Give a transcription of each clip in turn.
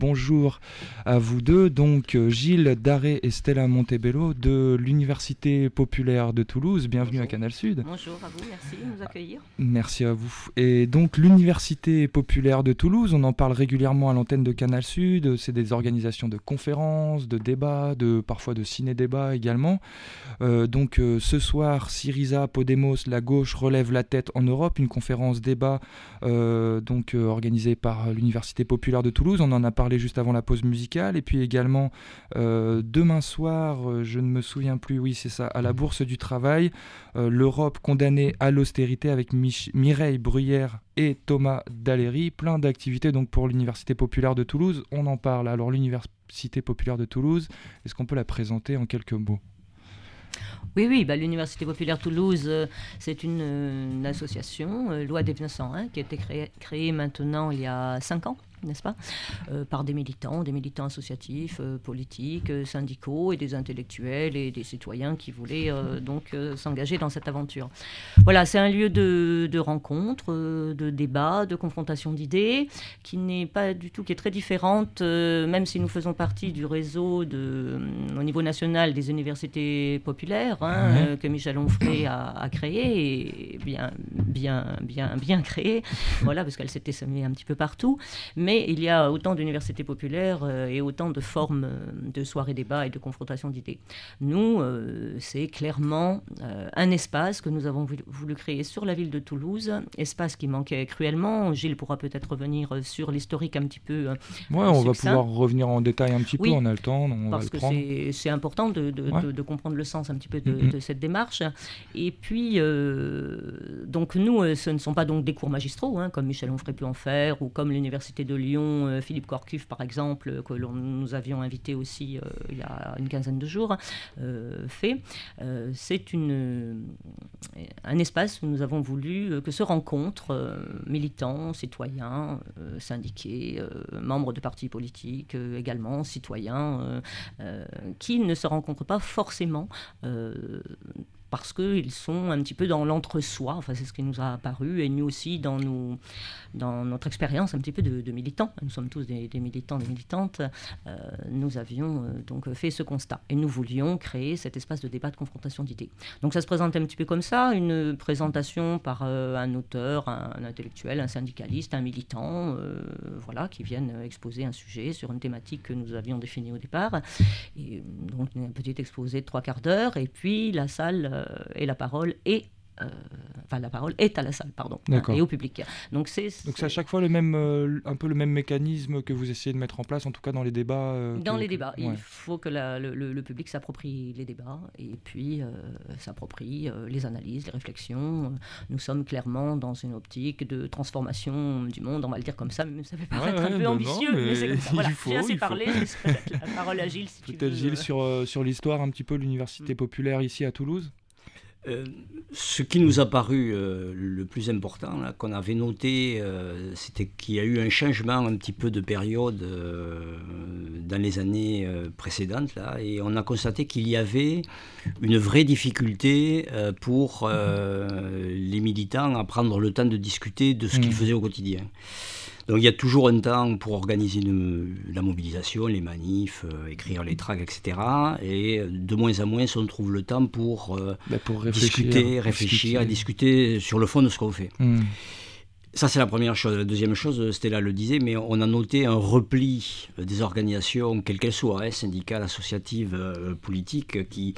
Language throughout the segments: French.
bonjour à vous deux. Donc Gilles Daré et Stella Montebello de l'Université populaire de Toulouse. Bienvenue Bonjour. à Canal Sud. Bonjour à vous, merci de nous accueillir. Merci à vous. Et donc l'Université populaire de Toulouse, on en parle régulièrement à l'antenne de Canal Sud. C'est des organisations de conférences, de débats, parfois de ciné-débats également. Ce soir, Syriza, Podemos, la gauche relève la tête en Europe, une conférence débat organisée par l'Université populaire de Toulouse. On en a parlé juste avant la pause musicale. Et puis également, demain soir, je ne me souviens plus, oui c'est ça, à la Bourse du Travail, l'Europe condamnée à l'austérité avec Mireille Bruyère et Thomas Dallery. Plein d'activités donc pour l'Université populaire de Toulouse. On en parle. Alors l'Université populaire de Toulouse, est-ce qu'on peut la présenter en quelques mots ? Oui, l'Université populaire Toulouse, c'est une association, loi des 1901, qui a été créée maintenant il y a 5 ans, n'est-ce pas, par des militants associatifs, politiques, syndicaux et des intellectuels et des citoyens qui voulaient s'engager dans cette aventure. Voilà, c'est un lieu de rencontre, de débat, de confrontation d'idées, qui n'est pas du tout, qui est très différente, même si nous faisons partie du réseau au niveau national des universités populaires, que Michel Onfray a créé, et bien créé, voilà, parce qu'elle s'était semée un petit peu partout. Mais il y a autant d'universités populaires et autant de formes de soirées débats et de confrontation d'idées. Nous, c'est clairement un espace que nous avons voulu créer sur la ville de Toulouse, espace qui manquait cruellement. Gilles pourra peut-être revenir sur l'historique un petit peu. On va pouvoir revenir en détail un petit peu, on a le temps, parce que c'est important de comprendre le sens un petit peu de cette démarche. Et puis, donc nous, ce ne sont pas donc des cours magistraux, comme Michel Onfray pu en faire, ou comme l'Université de Lyon, Philippe Corcuff par exemple, que nous avions invité aussi il y a une quinzaine de jours, fait. C'est un espace où nous avons voulu que se rencontrent militants, citoyens, syndiqués, membres de partis politiques également, citoyens, qui ne se rencontrent pas forcément parce qu'ils sont un petit peu dans l'entre-soi. Enfin, c'est ce qui nous a apparu, et nous aussi, dans notre expérience un petit peu de militants, nous sommes tous des militants, des militantes, nous avions donc fait ce constat. Et nous voulions créer cet espace de débat, de confrontation d'idées. Donc ça se présente un petit peu comme ça, une présentation par un auteur, un intellectuel, un syndicaliste, un militant, qui viennent exposer un sujet sur une thématique que nous avions définie au départ. Et donc un petit exposé de 3/4 d'heure, et puis la salle et la parole la parole est à la salle, et au public. Donc c'est à chaque fois un peu le même mécanisme que vous essayez de mettre en place, en tout cas dans les débats. Il faut que le public s'approprie les débats, et puis s'approprie les analyses, les réflexions. Nous sommes clairement dans une optique de transformation du monde, on va le dire comme ça, même ça peut paraître un peu ambitieux, mais c'est comme ça. Voilà, j'ai assez parlé, la parole à Gilles, si tu veux. Peut-être Gilles, sur l'histoire un petit peu de l'Université populaire ici à Toulouse. Ce qui nous a paru le plus important, là, qu'on avait noté, c'était qu'il y a eu un changement un petit peu de période dans les années précédentes, là, et on a constaté qu'il y avait une vraie difficulté pour les militants à prendre le temps de discuter de ce qu'ils faisaient au quotidien. Donc il y a toujours un temps pour organiser la mobilisation, les manifs, écrire les tracts, etc. Et de moins en moins, on trouve le temps pour réfléchir et discuter sur le fond de ce qu'on fait. Ça, c'est la première chose. La deuxième chose, Stella le disait, mais on a noté un repli des organisations, quelles qu'elles soient, syndicales, associatives, politiques, qui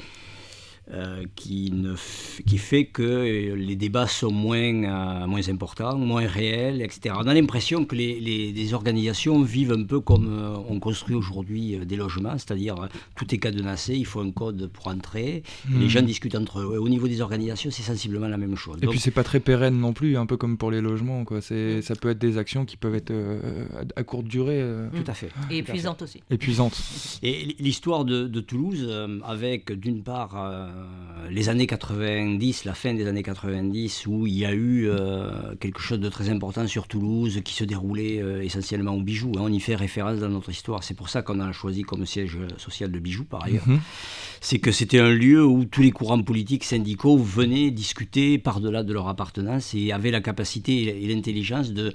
fait que les débats sont moins importants, moins réels, etc. On a l'impression que les organisations vivent un peu comme on construit aujourd'hui des logements, c'est-à-dire tout est cadenassé, il faut un code pour entrer, et les gens discutent entre eux. Au niveau des organisations, c'est sensiblement la même chose. Et puis c'est pas très pérenne non plus, un peu comme pour les logements, quoi. Ça peut être des actions qui peuvent être à courte durée. Tout à fait. Et épuisantes aussi. Épuisantes. Et l'histoire de Toulouse, avec d'une part les années 90, la fin des années 90, où il y a eu quelque chose de très important sur Toulouse qui se déroulait essentiellement au Bijou. On y fait référence dans notre histoire. C'est pour ça qu'on a choisi comme siège social de Bijou, par ailleurs. C'est que c'était un lieu où tous les courants politiques, syndicaux venaient discuter par-delà de leur appartenance et avaient la capacité et l'intelligence de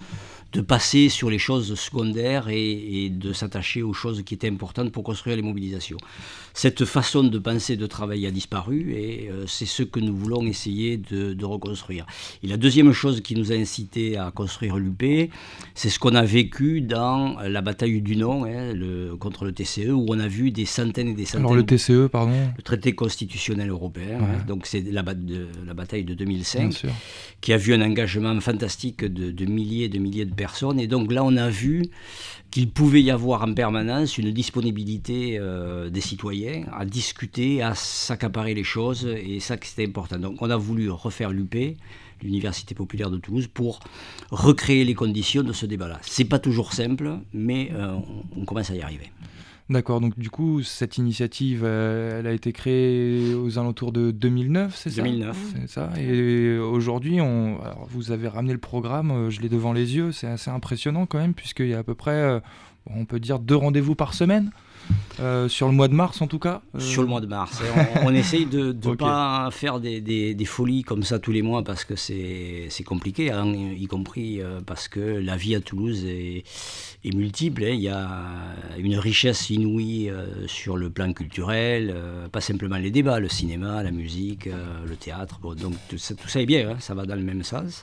de passer sur les choses secondaires et de s'attacher aux choses qui étaient importantes pour construire les mobilisations. Cette façon de penser, de travailler a disparu et c'est ce que nous voulons essayer de reconstruire. Et la deuxième chose qui nous a incité à construire l'UP, c'est ce qu'on a vécu dans la bataille du non contre le TCE, où on a vu des centaines et des centaines... Alors le TCE, pardon. Le traité constitutionnel européen, donc c'est la bataille de 2005, qui a vu un engagement fantastique de milliers et de milliers de personnes. Et donc là, on a vu qu'il pouvait y avoir en permanence une disponibilité des citoyens à discuter, à s'accaparer les choses, et ça, c'était important. Donc on a voulu refaire l'UP, l'Université populaire de Toulouse, pour recréer les conditions de ce débat-là. C'est pas toujours simple, mais on commence à y arriver. D'accord, donc du coup, cette initiative, elle a été créée aux alentours de 2009, c'est ça ? 2009. C'est ça. Et aujourd'hui, alors, vous avez ramené le programme, je l'ai devant les yeux, c'est assez impressionnant quand même, puisqu'il y a à peu près, on peut dire, 2 rendez-vous par semaine. Sur le mois de mars en tout cas Sur le mois de mars. On essaye de ne pas faire des folies comme ça tous les mois parce que c'est compliqué, hein, y compris parce que la vie à Toulouse est multiple. Hein. Il y a une richesse inouïe sur le plan culturel, pas simplement les débats, le cinéma, la musique, le théâtre. Bon, donc tout ça est bien, hein, ça va dans le même sens.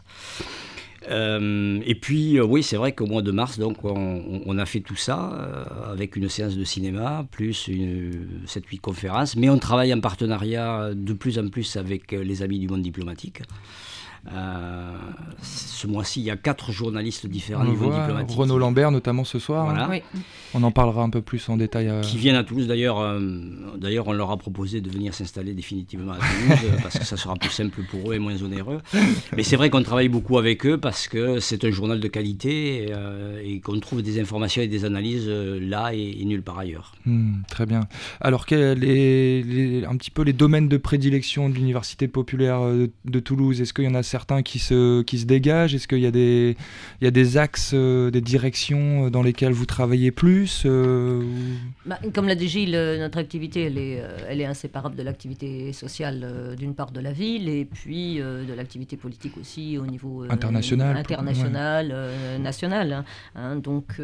Et puis, oui, c'est vrai qu'au mois de mars, donc, on a fait tout ça avec une séance de cinéma, plus 7-8 conférences, mais on travaille en partenariat de plus en plus avec les amis du monde diplomatique. Ce mois-ci, il y a 4 journalistes différents au niveau diplomatique. Renaud Lambert, notamment ce soir. Voilà. Oui. On en parlera un peu plus en détail. Qui viennent à Toulouse. D'ailleurs, on leur a proposé de venir s'installer définitivement à Toulouse parce que ça sera plus simple pour eux et moins onéreux. Mais c'est vrai qu'on travaille beaucoup avec eux parce que c'est un journal de qualité et qu'on trouve des informations et des analyses là et nulle part ailleurs. Très bien. Alors, quels un petit peu les domaines de prédilection de l'Université populaire de Toulouse ? Est-ce qu'il y en a certains qui se dégagent ? Est-ce qu'il y a des axes, des directions dans lesquelles vous travaillez plus ? Comme l'a dit Gilles, notre activité elle est inséparable de l'activité sociale d'une part de la ville et puis de l'activité politique aussi au niveau international, national. Hein, donc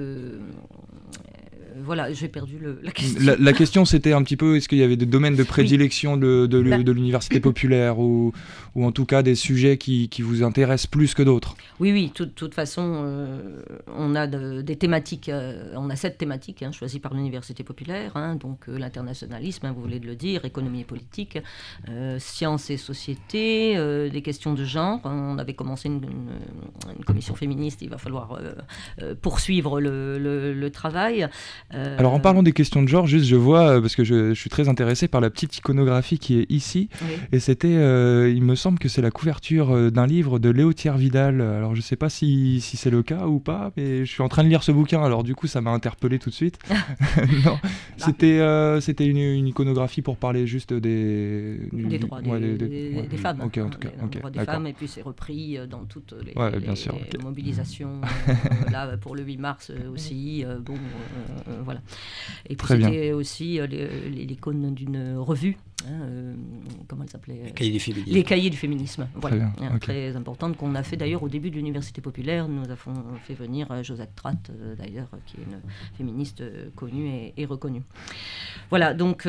voilà, j'ai perdu la question. La question c'était un petit peu, est-ce qu'il y avait des domaines de prédilection de l'Université populaire ou en tout cas des sujets qui vous intéressent plus que d'autres ? Oui, de toute façon, on a des thématiques, on a 7 thématiques choisies par l'Université populaire, donc l'internationalisme, vous venez de le dire, économie et politique, sciences et société, des questions de genre. On avait commencé une commission féministe, il va falloir poursuivre le travail. Alors en parlant des questions de genre, juste je vois, parce que je suis très intéressé par la petite iconographie qui est ici, et c'était, il me semble que c'est la couverture d'un livre de Léo Thiers-Vidal. Alors je sais pas si c'est le cas ou pas, mais je suis en train de lire ce bouquin, alors du coup ça m'a interpellé tout de suite. Non, c'était une iconographie pour parler juste des droits des femmes. Ok, en tout cas. Les droits des femmes, et puis c'est repris dans toutes les mobilisations, là pour le 8 mars aussi, voilà. Et puis c'était aussi l'icône d'une revue. Comment elle s'appelait ? Les cahiers du féminisme. Voilà. Très importante qu'on a fait d'ailleurs au début de l'Université populaire. Nous avons fait venir Josette Tratt, d'ailleurs, qui est une féministe connue et reconnue. Voilà, donc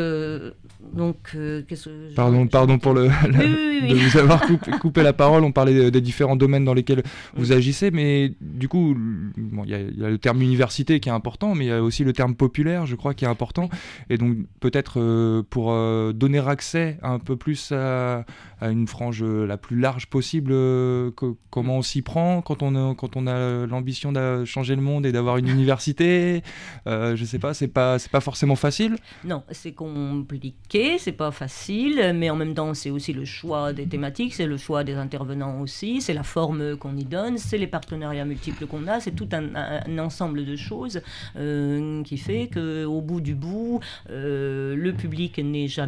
qu'est-ce que Pardon pour de vous avoir coupé la parole. On parlait des différents domaines dans lesquels vous agissez, mais du coup, il y a le terme université qui est important, mais il y a aussi le terme populaire, je crois, qui est important. Et donc peut-être pour donner accès un peu plus à une frange la plus large possible, comment on s'y prend quand on a l'ambition de changer le monde et d'avoir une université, je sais pas, c'est pas forcément facile. Non, c'est compliqué, c'est pas facile, mais en même temps c'est aussi le choix des thématiques, c'est le choix des intervenants aussi, c'est la forme qu'on y donne, c'est les partenariats multiples qu'on a, c'est tout un ensemble de choses qui fait qu'au bout du bout, le public n'est jamais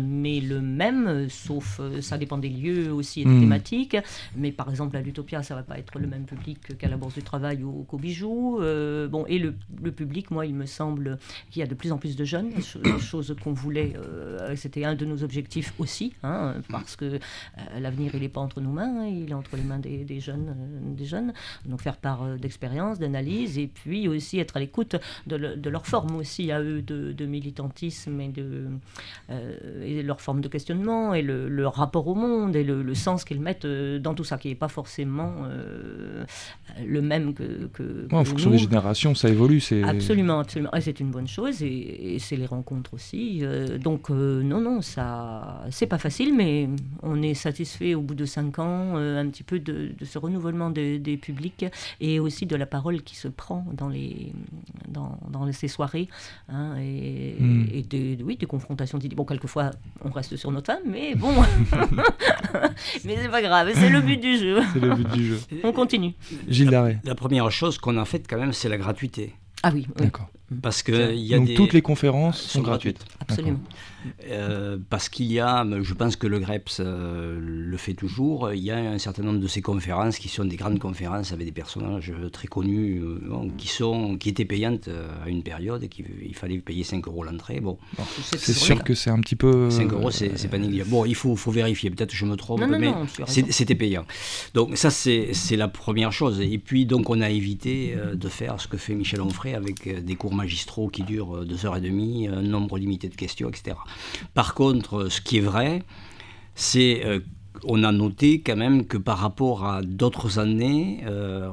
le même, sauf ça dépend des lieux aussi et des thématiques. Mais par exemple, à l'Utopia, ça ne va pas être le même public qu'à la Bourse du Travail ou qu'au Bijou. Et le public, moi, il me semble qu'il y a de plus en plus de jeunes, chose qu'on voulait, c'était un de nos objectifs aussi, parce que l'avenir, il n'est pas entre nos mains, il est entre les mains des jeunes. Donc faire part d'expérience, d'analyse, et puis aussi être à l'écoute de leur forme aussi à eux de militantisme et leur forme de questionnement et leur rapport au monde et le sens qu'ils mettent dans tout ça, qui n'est pas forcément le même que en fonction des générations, ça évolue. Absolument. Et c'est une bonne chose, et c'est les rencontres aussi. Donc non, ça, c'est pas facile, mais on est satisfait au bout de 5 ans un petit peu de ce renouvellement des publics et aussi de la parole qui se prend dans ces soirées, et des confrontations d'idées. Bon, quelquefois on reste sur notre femme, mais bon, mais c'est pas grave, c'est le but du jeu. C'est le but du jeu. On continue. Gilles Darré. La première chose qu'on a faite quand même, c'est la gratuité. Ah oui. D'accord. Parce que donc toutes les conférences sont gratuites. Absolument. Parce qu'il y a, je pense que le GREPS le fait toujours, il y a un certain nombre de ces conférences qui sont des grandes conférences avec des personnages très connus qui étaient payantes à une période et qu'il fallait payer 5 € l'entrée. Bon. C'est sûr que c'est un petit peu... 5 €, c'est pas négligeable. Bon, il faut vérifier, peut-être que je me trompe, mais c'était payant. Donc ça, c'est la première chose. Et puis, donc, on a évité de faire ce que fait Michel Onfray avec des cours magistraux qui durent 2h30, un nombre limité de questions, etc. Par contre, ce qui est vrai, c'est on a noté quand même que par rapport à d'autres années,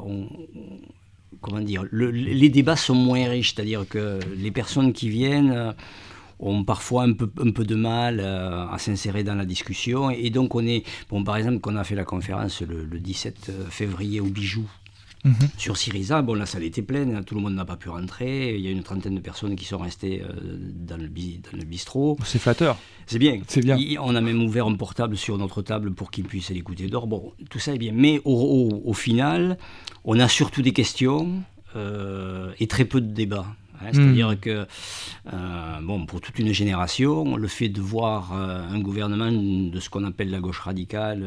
les débats sont moins riches, c'est-à-dire que les personnes qui viennent ont parfois un peu de mal à s'insérer dans la discussion, et donc par exemple, qu'on a fait la conférence le 17 février au Bijou, sur Syriza, bon, la salle était pleine, tout le monde n'a pas pu rentrer, il y a une trentaine de personnes qui sont restées dans le bistrot. C'est flatteur. C'est bien. C'est bien. On a même ouvert un portable sur notre table pour qu'ils puissent l'écouter dehors. Bon, tout ça est bien. Mais au final, on a surtout des questions et très peu de débats. C'est-à-dire que, pour toute une génération, le fait de voir un gouvernement de ce qu'on appelle la gauche radicale,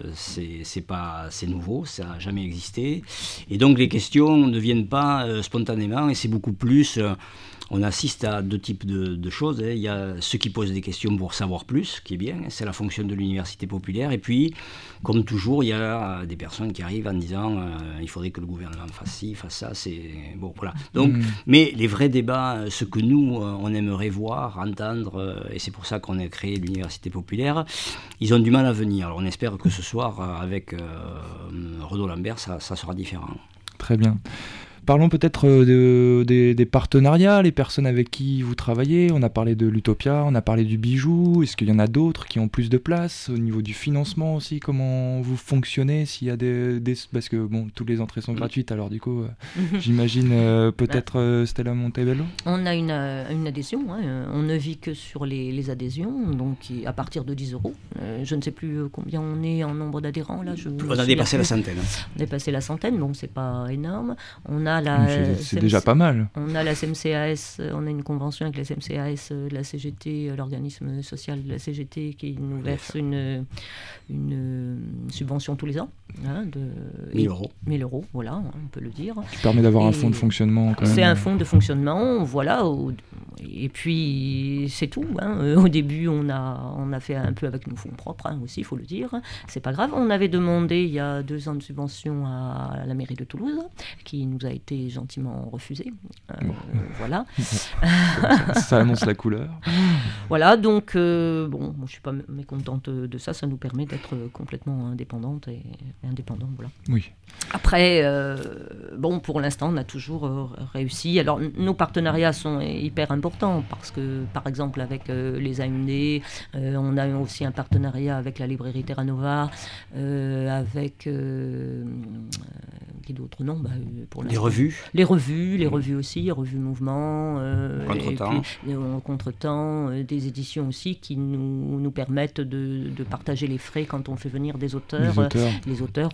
c'est nouveau, ça n'a jamais existé. Et donc les questions ne viennent pas spontanément, et c'est beaucoup plus... on assiste à deux types de choses. Il y a ceux qui posent des questions pour savoir plus, qui est bien, c'est la fonction de l'université populaire. Et puis, comme toujours, il y a des personnes qui arrivent en disant il faudrait que le gouvernement fasse ci, fasse ça. Bon, voilà. Donc, mais les vrais débats, ce que nous, on aimerait voir, entendre, et c'est pour ça qu'on a créé l'université populaire, ils ont du mal à venir. Alors, on espère que ce soir, avec Renaud Lambert, ça sera différent. Très bien. Parlons peut-être des partenariats, les personnes avec qui vous travaillez. On a parlé de l'Utopia, on a parlé du Bijou. Est-ce qu'il y en a d'autres qui ont plus de place? Au niveau du financement aussi, comment vous fonctionnez? S'il y a parce que toutes les entrées sont gratuites, alors du coup, j'imagine peut-être Stella Montebello. On a une adhésion, on ne vit que sur les adhésions, donc à partir de 10 €. Je ne sais plus combien on est en nombre d'adhérents. Là, on a dépassé la centaine. On a dépassé la centaine, donc c'est pas énorme. On a c'est déjà pas mal. On a la SMCAS, on a une convention avec la SMCAS, la CGT, l'organisme social de la CGT qui nous verse une subvention tous les ans. De 1 000 €. 1 000 €, voilà, on peut le dire. Qui permet d'avoir un fonds de fonctionnement quand même. C'est un fonds de fonctionnement, voilà. Et puis c'est tout. Au début, on a fait un peu avec nos fonds propres aussi, il faut le dire. C'est pas grave. On avait demandé il y a 2 ans de subvention à la mairie de Toulouse, qui nous a été gentiment refusée. Voilà. Ça annonce la couleur. Voilà, donc je ne suis pas mécontente de ça. Ça nous permet d'être complètement indépendante et indépendant. Voilà. Oui. Après, pour l'instant, on a toujours réussi. Alors, nos partenariats sont hyper importants parce que, par exemple, avec les AMD, on a aussi un partenariat avec la librairie Terra Nova, avec qui d'autres non pour les revues. Les revues aussi, les revues Mouvement. Contretemps. Des éditions aussi qui nous permettent de partager les frais quand on fait venir des auteurs. Les auteurs,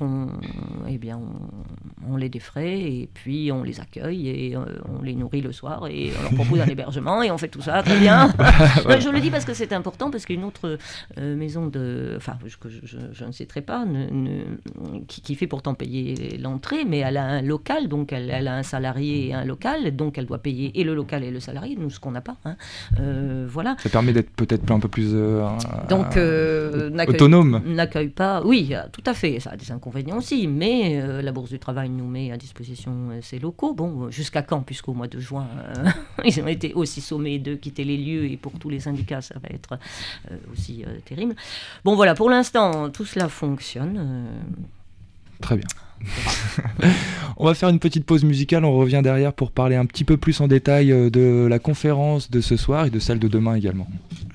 on les défraie et puis on les accueille et on les nourrit le soir et on leur propose un hébergement et on fait tout ça très bien. Ouais. Je le dis parce que c'est important, parce qu'une autre maison que je ne citerai pas, qui fait pourtant payer l'entrée, mais elle a un local, donc elle a un salarié et un local, donc elle doit payer et le local et le salarié, nous ce qu'on n'a pas. Voilà. Ça permet d'être peut-être un peu plus autonome. N'accueille pas, oui, tout à fait, ça a des inconvénients aussi, mais la Bourse du Travail nous met à disposition ses locaux. Bon, jusqu'à quand, puisqu'au mois de juin, ils ont été aussi sommés de quitter les lieux, et pour tous les syndicats, ça va être aussi terrible. Bon, voilà, pour l'instant, tout cela fonctionne. Très bien. On va faire une petite pause musicale, on revient derrière pour parler un petit peu plus en détail de la conférence de ce soir et de celle de demain également.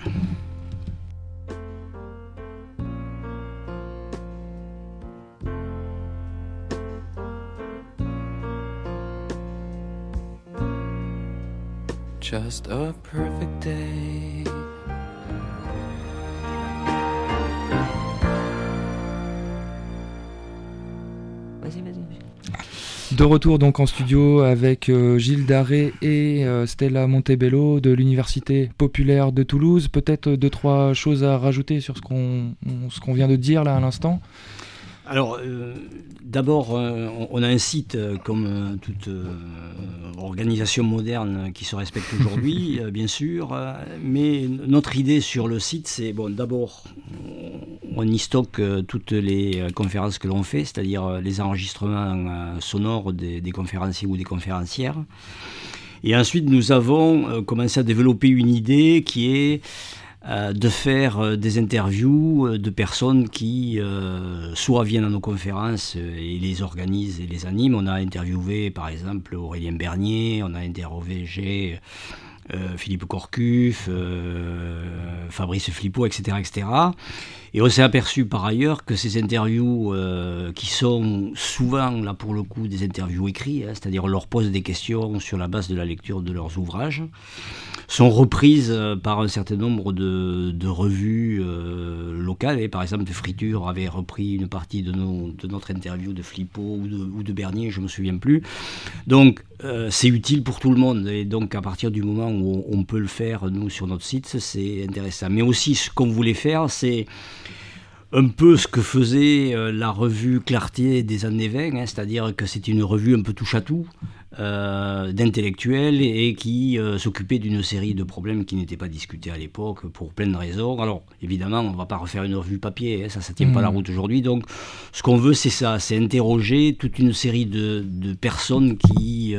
Just a perfect day. Vas-y. De retour donc en studio avec Gilles Darré et Stella Montebello de l'Université populaire de Toulouse. Peut-être 2-3 choses à rajouter sur ce qu'on vient de dire là à l'instant. Alors, d'abord, on a un site comme toute organisation moderne qui se respecte aujourd'hui, bien sûr, mais notre idée sur le site, c'est, d'abord, on y stocke toutes les conférences que l'on fait, c'est-à-dire les enregistrements sonores des conférenciers ou des conférencières. Et ensuite, nous avons commencé à développer une idée qui est de faire des interviews de personnes qui soit viennent à nos conférences et les organisent et les animent. On a interviewé par exemple Aurélien Bernier, on a interrogé Philippe Corcuff, Fabrice Flippo, etc., etc. Et on s'est aperçu par ailleurs que ces interviews, qui sont souvent, là pour le coup, des interviews écrites, c'est-à-dire on leur pose des questions sur la base de la lecture de leurs ouvrages, sont reprises par un certain nombre de revues locales. Et par exemple, Friture avait repris une partie de notre interview de Flippo ou de Bernier, je ne me souviens plus. Donc, c'est utile pour tout le monde. Et donc, à partir du moment où on peut le faire, nous, sur notre site, c'est intéressant. Mais aussi, ce qu'on voulait faire, c'est un peu ce que faisait la revue Clarté des années 20, c'est-à-dire que c'était une revue un peu touche-à-tout, d'intellectuels et qui s'occupait d'une série de problèmes qui n'étaient pas discutés à l'époque pour plein de raisons. Alors évidemment on ne va pas refaire une revue papier, ça ne tient pas la route aujourd'hui, donc ce qu'on veut c'est ça, c'est interroger toute une série de personnes qui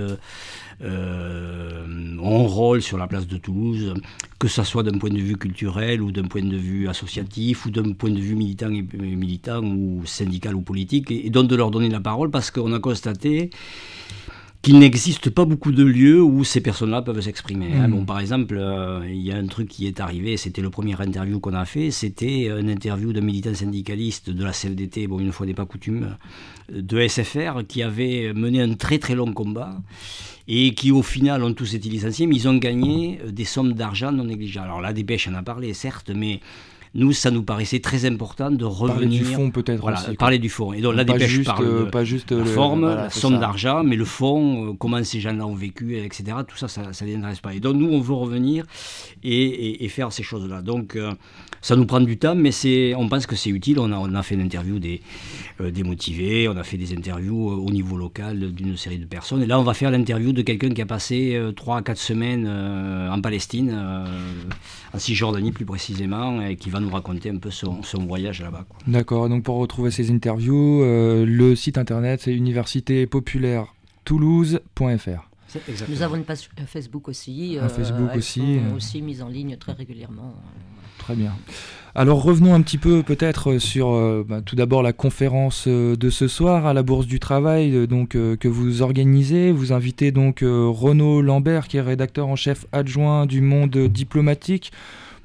ont un rôle sur la place de Toulouse, que ce soit d'un point de vue culturel ou d'un point de vue associatif ou d'un point de vue militant ou syndical ou politique, et donc de leur donner la parole, parce qu'on a constaté qu'il n'existe pas beaucoup de lieux où ces personnes-là peuvent s'exprimer. Par exemple, il y a un truc qui est arrivé, c'était le premier interview qu'on a fait, c'était une interview d'un militant syndicaliste de la CFDT, une fois n'est pas coutume, de SFR, qui avait mené un très très long combat et qui au final ont tous été licenciés, mais ils ont gagné des sommes d'argent non négligeables. Alors la dépêche en a parlé, certes, mais nous, ça nous paraissait très important de revenir... Parler du fond peut-être aussi. Parler du fond. Et donc la dépêche parle de pas juste la forme, la somme d'argent, mais le fond, comment ces gens-là ont vécu, etc. Tout ça, ça ne les intéresse pas. Et donc nous, on veut revenir et faire ces choses-là. Donc ça nous prend du temps, mais on pense que c'est utile. On a fait une interview des motivés, on a fait des interviews au niveau local d'une série de personnes. Et là, on va faire l'interview de quelqu'un qui a passé 3 à 4 semaines en Palestine, en Cisjordanie plus précisément, et qui va nous raconter un peu son voyage là-bas. D'accord, donc pour retrouver ces interviews, le site internet c'est universitépopulairetoulouse.fr. Nous avons une page Facebook aussi. Facebook aussi. Aussi mise en ligne très régulièrement. Très bien. Alors revenons un petit peu peut-être sur tout d'abord la conférence de ce soir à la Bourse du Travail que vous organisez. Vous invitez donc Renaud Lambert qui est rédacteur en chef adjoint du Monde diplomatique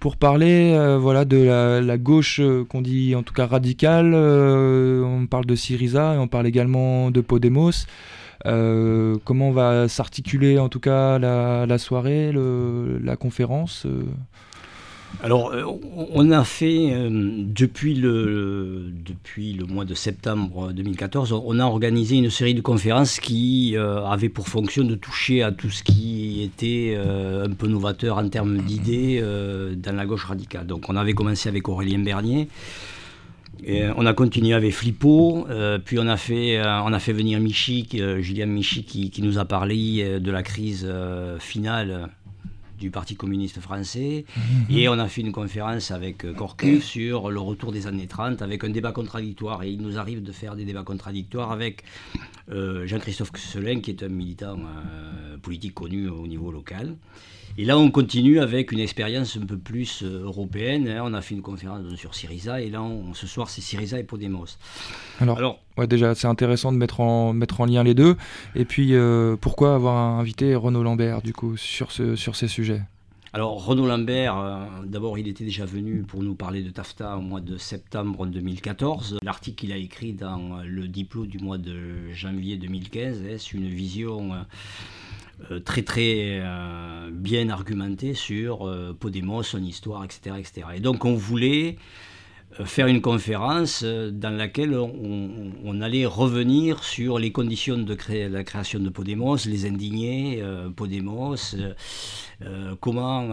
pour parler voilà, de la gauche qu'on dit en tout cas radicale. On parle de Syriza et on parle également de Podemos. Comment va s'articuler en tout cas la soirée, la conférence Alors, on a fait, depuis le mois de septembre 2014, on a organisé une série de conférences qui avaient pour fonction de toucher à tout ce qui était un peu novateur en termes d'idées dans la gauche radicale. Donc, on avait commencé avec Aurélien Bernier, et on a continué avec Flippo, puis on a fait venir Julien Michi, qui nous a parlé de la crise finale du Parti communiste français, et on a fait une conférence avec Corcuff sur le retour des années 30 avec un débat contradictoire, et il nous arrive de faire des débats contradictoires avec Jean-Christophe Cusselin, qui est un militant politique connu au niveau local. Et là on continue avec une expérience un peu plus européenne, hein. On a fait une conférence sur Syriza, et là ce soir c'est Syriza et Podemos. Alors ouais, déjà c'est intéressant de mettre en lien les deux, et puis pourquoi avoir invité Renaud Lambert du coup sur ces sujets? Alors Renaud Lambert, d'abord il était déjà venu pour nous parler de TAFTA au mois de septembre 2014. L'article qu'il a écrit dans le Diplo du mois de janvier 2015, c'est une vision très très bien argumentée sur Podemos, son histoire, etc., etc. Et donc on voulait faire une conférence dans laquelle on allait revenir sur les conditions de la création de Podemos, les indignés, Podemos, comment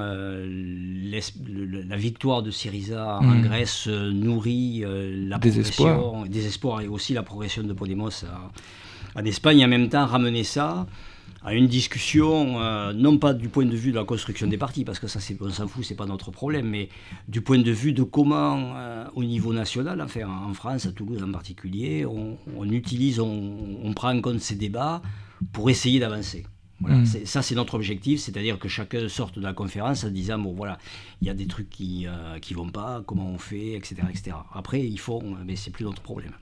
la victoire de Syriza en Grèce nourrit la désespoir, et aussi la progression de Podemos en Espagne, et en même temps ramener ça à une discussion, non pas du point de vue de la construction des partis, parce que ça, on s'en fout, c'est pas notre problème, mais du point de vue de comment, au niveau national, enfin en France, à Toulouse en particulier, on prend en compte ces débats pour essayer d'avancer. Voilà, ça c'est notre objectif, c'est-à-dire que chacun sorte de la conférence en disant bon voilà, il y a des trucs qui vont pas, comment on fait, etc., etc. Après ils font, mais c'est plus notre problème.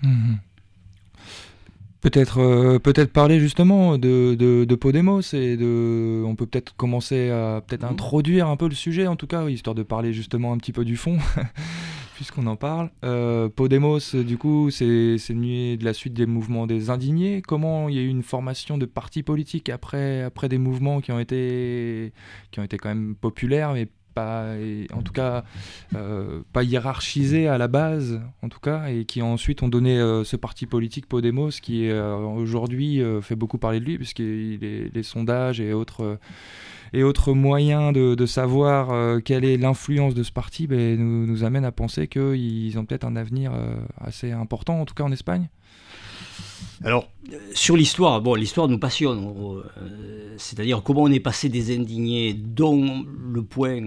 Peut-être parler justement de Podemos, et on peut peut-être commencer à introduire un peu le sujet, en tout cas, histoire de parler justement un petit peu du fond, puisqu'on en parle. Podemos, du coup, c'est venu de la suite des mouvements des indignés. Comment il y a eu une formation de partis politiques après des mouvements qui ont été quand même populaires, mais en tout cas pas hiérarchisés à la base, en tout cas, et qui ensuite ont donné ce parti politique Podemos, qui aujourd'hui fait beaucoup parler de lui, puisque les sondages et autres moyens de savoir quelle est l'influence de ce parti nous amènent à penser qu'ils ont peut-être un avenir assez important, en tout cas en Espagne. Alors, sur l'histoire, l'histoire nous passionne, c'est-à-dire comment on est passé des indignés, dont le point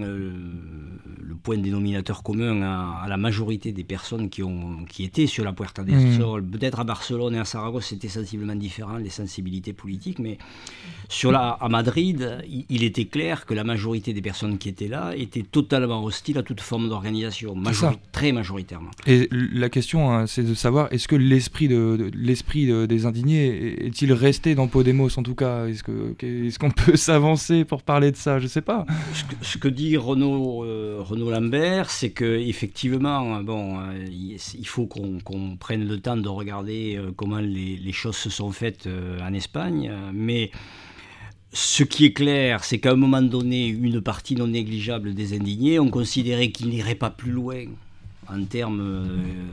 dénominateur commun à la majorité des personnes qui étaient sur la Puerta del Sol. Peut-être à Barcelone et à Saragosse, c'était sensiblement différent, les sensibilités politiques, mais à Madrid, il était clair que la majorité des personnes qui étaient là étaient totalement hostiles à toute forme d'organisation, très majoritairement. Et la question, c'est de savoir, est-ce que l'esprit des indignés est-il resté dans Podemos, en tout cas? Est-ce qu'on peut s'avancer pour parler de ça? Je ne sais pas. Ce que dit Renaud Lambert, c'est qu'effectivement, il faut qu'on prenne le temps de regarder comment les choses se sont faites en Espagne, mais ce qui est clair, c'est qu'à un moment donné, une partie non négligeable des indignés ont considéré qu'ils n'iraient pas plus loin en termes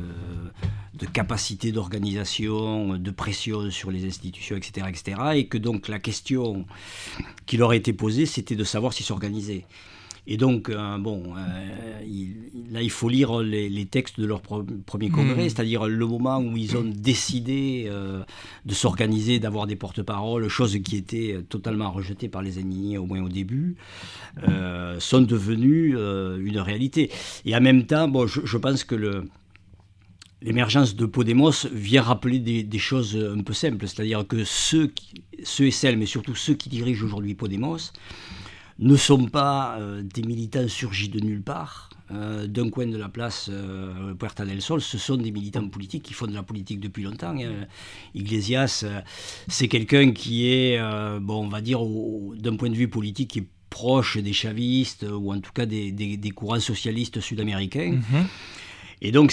de capacité d'organisation, de pression sur les institutions, etc., etc., et que donc la question qui leur a été posée, c'était de savoir s'ils s'organisaient. Et donc, là, il faut lire les textes de leur premier congrès, c'est-à-dire le moment où ils ont décidé de s'organiser, d'avoir des porte-paroles, chose qui était totalement rejetée par les indignés, au moins au début, sont devenues une réalité. Et en même temps, je pense que l'émergence de Podemos vient rappeler des choses un peu simples, c'est-à-dire que ceux et celles, mais surtout ceux qui dirigent aujourd'hui Podemos, ne sont pas des militants surgis de nulle part, d'un coin de la place Puerta del Sol. Ce sont des militants politiques qui font de la politique depuis longtemps. Iglesias, c'est quelqu'un qui est, on va dire, d'un point de vue politique, qui est proche des chavistes ou en tout cas des courants socialistes sud-américains. Et donc,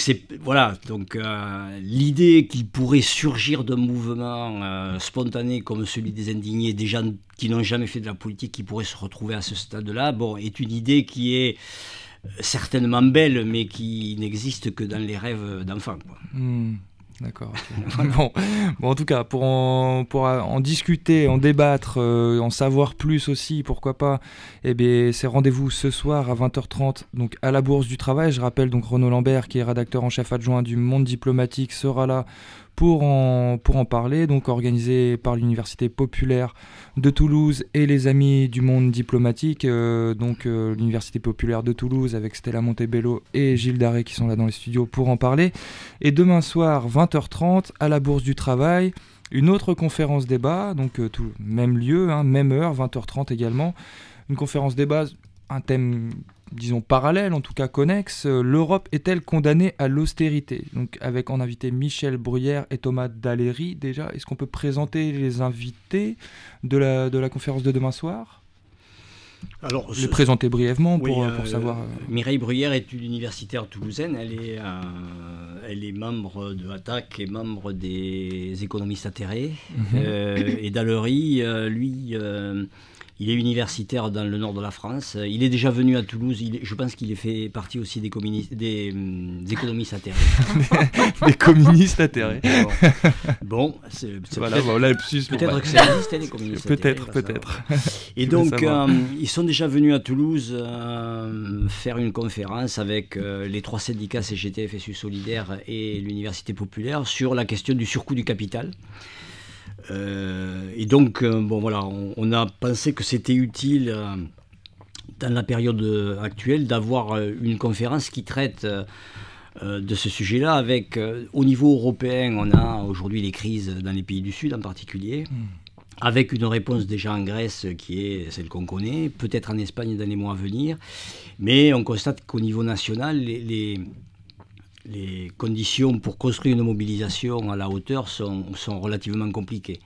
l'idée qu'il pourrait surgir d'un mouvement spontané comme celui des indignés, des gens qui n'ont jamais fait de la politique, qui pourraient se retrouver à ce stade-là, est une idée qui est certainement belle, mais qui n'existe que dans les rêves d'enfants, quoi. D'accord. Okay. Bon, en tout cas, pour en discuter, en débattre, en savoir plus aussi, pourquoi pas, c'est rendez-vous ce soir à 20h30, donc à la Bourse du Travail. Je rappelle donc Renaud Lambert, qui est rédacteur en chef adjoint du Monde diplomatique, sera là pour en parler, donc organisé par l'Université populaire de Toulouse et les Amis du Monde diplomatique, l'Université populaire de Toulouse avec Stella Montebello et Gilles Daré qui sont là dans les studios pour en parler. Et demain soir, 20h30, à la Bourse du Travail, une autre conférence débat, donc même lieu, même heure, 20h30 également, une conférence débat, un thème disons parallèle, en tout cas connexe, l'Europe est-elle condamnée à l'austérité ? Donc avec en invité Michel Bruyère et Thomas Daléry. Déjà, est-ce qu'on peut présenter les invités de la conférence de demain soir ? Alors, les présenter brièvement pour savoir. Mireille Bruyère est une universitaire toulousaine. Elle est membre de ATTAC et membre des économistes atterrés. Et Daléry, lui. Il est universitaire dans le nord de la France. Il est déjà venu à Toulouse. Je pense qu'il fait partie aussi des économistes atterrés. Des communistes atterrés. Bon, peut-être que ça existe, les communistes atterrés. Peut-être. Et donc, ils sont déjà venus à Toulouse faire une conférence avec les 3 syndicats CGT, FSU Solidaire et l'Université populaire sur la question du surcoût du capital. Et donc, on a pensé que c'était utile dans la période actuelle d'avoir une conférence qui traite de ce sujet-là. Avec, au niveau européen, on a aujourd'hui les crises dans les pays du Sud en particulier, avec une réponse déjà en Grèce qui est celle qu'on connaît, peut-être en Espagne dans les mois à venir, mais on constate qu'au niveau national, les conditions pour construire une mobilisation à la hauteur sont relativement compliquées.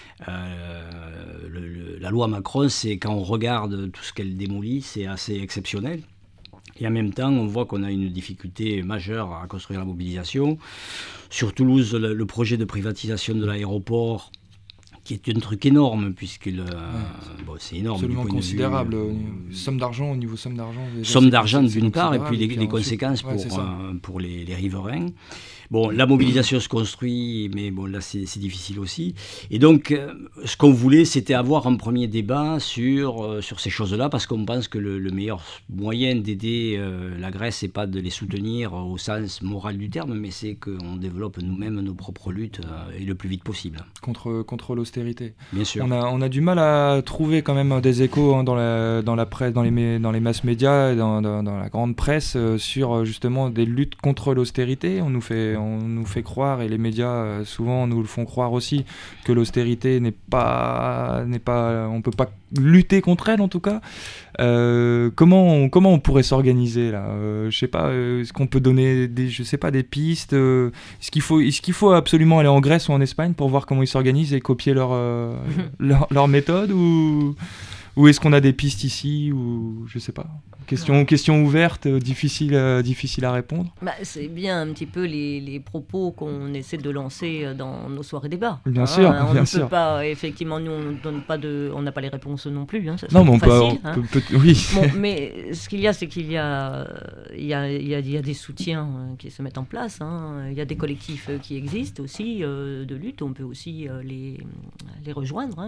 La loi Macron, c'est quand on regarde tout ce qu'elle démolit, c'est assez exceptionnel. Et en même temps, on voit qu'on a une difficulté majeure à construire la mobilisation. Sur Toulouse, le projet de privatisation de l'aéroport, qui est un truc énorme, puisque c'est énorme. Absolument considérable. Somme d'argent. Somme d'argent d'une part, et puis les conséquences pour les riverains. Bon, la mobilisation se construit, mais bon, là, c'est difficile aussi. Et donc, ce qu'on voulait, c'était avoir un premier débat sur ces choses-là, parce qu'on pense que le meilleur moyen d'aider la Grèce, c'est pas de les soutenir au sens moral du terme, mais c'est qu'on développe nous-mêmes nos propres luttes et le plus vite possible. Contre l'austérité. Bien sûr. On a du mal à trouver quand même des échos dans la presse, dans les masses médias, dans la grande presse, sur justement des luttes contre l'austérité. On nous fait croire, et les médias souvent nous le font croire aussi, que l'austérité n'est pas, on peut pas lutter contre elle en tout cas. Comment on pourrait s'organiser là, je sais pas, est-ce qu'on peut donner des pistes, est-ce qu'il faut absolument aller en Grèce ou en Espagne pour voir comment ils s'organisent et copier leur méthode, ou est-ce qu'on a des pistes ici, ou je sais pas. Question ouverte, difficile à répondre. C'est bien un petit peu les propos qu'on essaie de lancer dans nos soirées débats. Bien sûr. On ne peut pas, effectivement, nous on n'a pas les réponses non plus. Ça non, mais oui. Bon, mais ce qu'il y a, c'est qu'il y a des soutiens qui se mettent en place. Il y a des collectifs qui existent aussi de lutte. On peut aussi les rejoindre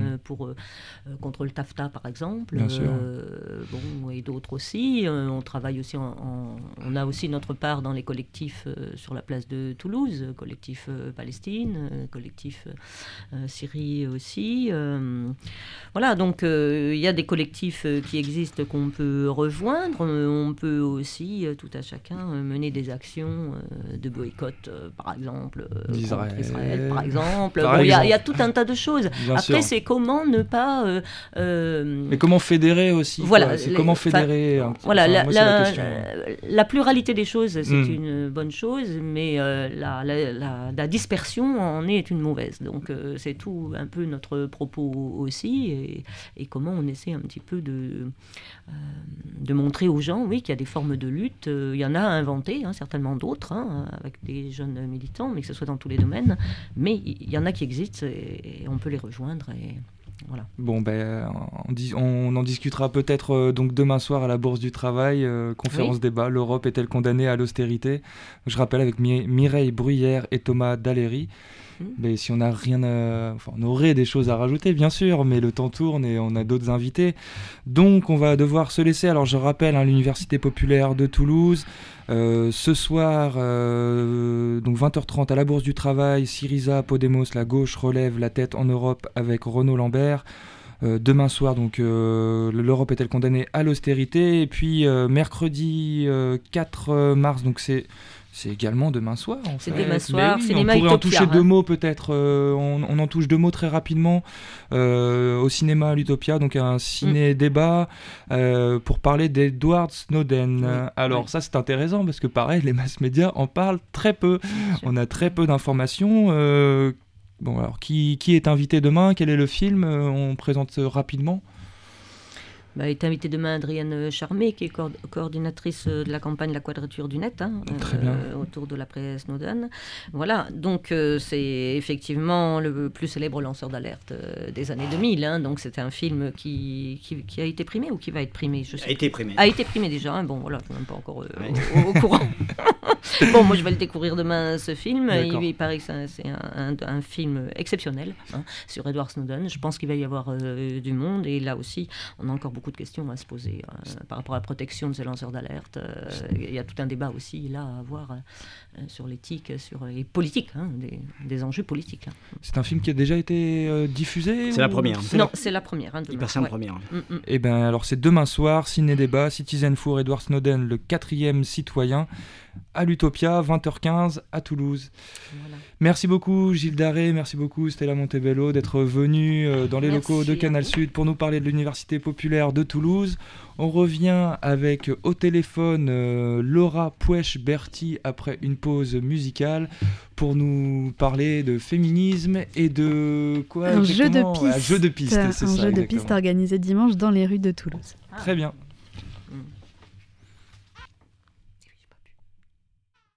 contre le TAFTA par exemple. Bien sûr. Et d'autres aussi. On travaille aussi, on a aussi notre part dans les collectifs sur la place de Toulouse, collectif Palestine, collectif Syrie aussi. Voilà, donc il y a des collectifs qui existent qu'on peut rejoindre. On peut aussi, tout à chacun, mener des actions de boycott, par exemple, contre Israël, par exemple. Il y a tout un tas de choses. Bien Après, sûr. C'est comment ne pas Mais comment fédérer aussi? Voilà, comment fédérer voilà, moi, la pluralité des choses, c'est une bonne chose, mais la dispersion en est une mauvaise. Donc c'est tout un peu notre propos aussi, et comment on essaie un petit peu de montrer aux gens, oui, qu'il y a des formes de lutte. Il y en a à inventer, certainement d'autres, avec des jeunes militants, mais que ce soit dans tous les domaines. Mais il y en a qui existent et on peut les rejoindre. Et voilà. Bon, on en discutera peut-être donc demain soir à la Bourse du Travail, conférence débat, l'Europe est-elle condamnée à l'austérité? Je rappelle avec Mireille Bruyère et Thomas Dallery. Mais si on n'a on aurait des choses à rajouter bien sûr, mais le temps tourne et on a d'autres invités, donc on va devoir se laisser. Alors je rappelle, l'Université populaire de Toulouse, ce soir donc 20h30 à la Bourse du Travail, Syriza, Podemos, la gauche relève la tête en Europe avec Renaud Lambert. Demain soir, donc l'Europe est-elle condamnée à l'austérité? Et puis mercredi 4 mars, donc c'est également demain soir. C'est demain soir, cinéma on pourrait Utopia, en toucher deux mots peut-être. On en touche deux mots très rapidement au cinéma à l'Utopia, donc un ciné-débat pour parler d'Edward Snowden. Alors ça c'est intéressant parce que pareil, les mass médias en parlent très peu. On a très peu d'informations. Bon alors qui est invité demain? Quel est le film? On présente rapidement. Est invitée demain Adrienne Charmé, qui est coordinatrice de la campagne La Quadrature du Net, Très bien. autour de l'après Snowden. Voilà, donc c'est effectivement le plus célèbre lanceur d'alerte des années 2000. Donc c'est un film qui a été primé ou qui va être primé, je sais. A été primé. A été primé déjà. Bon voilà, je ne suis même pas encore au courant. Bon, moi je vais le découvrir demain, ce film. Il paraît que c'est un film exceptionnel sur Edward Snowden. Je pense qu'il va y avoir du monde, et là aussi on a encore beaucoup de questions à se poser par rapport à la protection de ces lanceurs d'alerte. Il y a tout un débat aussi là à avoir sur l'éthique, sur les politiques, des enjeux politiques. C'est un film qui a déjà été diffusé? C'est la première. Non, c'est la première. Il passe en première. Et alors c'est demain soir, ciné-débat, Citizen Four, Edward Snowden, le 4e citoyen, à l'Utopia, 20h15 à Toulouse. Voilà. Merci beaucoup Gilles Daré, merci beaucoup Stella Montebello d'être venu dans les locaux de Canal Sud pour nous parler de l'Université populaire de Toulouse. On revient avec au téléphone Laura Puech-Berti après une pause musicale pour nous parler de féminisme et de quoi? Un jeu de piste. Un jeu de piste, c'est ça. Un jeu de piste organisé dimanche dans les rues de Toulouse. Très bien.